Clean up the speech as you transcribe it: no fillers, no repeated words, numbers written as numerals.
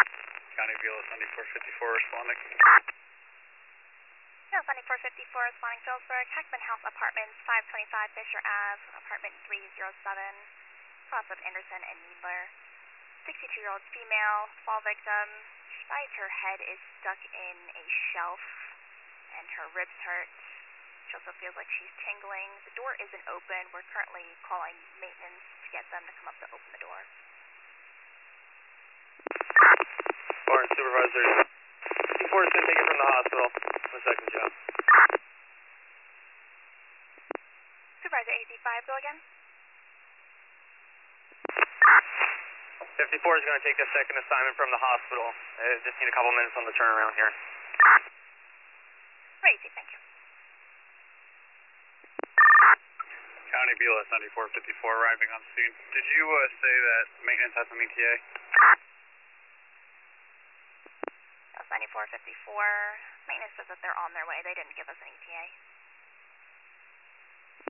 County Bureau 7454 responding. No, 7454 responding Phillipsburg, Heckman House Apartments, 525 Fisher Ave, apartment 307, cross of Anderson and Needler. 62-year-old female, fall victim. She finds her head is stuck in a shelf and her ribs hurt. She also feels like she's tingling. The door isn't open. We're currently calling maintenance to get them to come up to open the door. Barn supervisor. 54 is going to take it from the hospital. 1 second, Joe. Supervisor AZ5, go again. 54 is going to take the second assignment from the hospital. Just need a couple minutes on the turnaround here. Great, thank you. County BLS 9454 arriving on scene. Did you say that maintenance has an ETA? That was 9454. Maintenance says that they're on their way. They didn't give us an ETA.